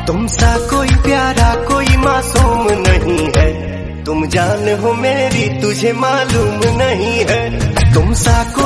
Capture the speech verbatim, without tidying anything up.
तुम सा कोई प्यारा कोई मासूम नहीं है, तुम जान हो मेरी तुझे मालूम नहीं है। तुम सा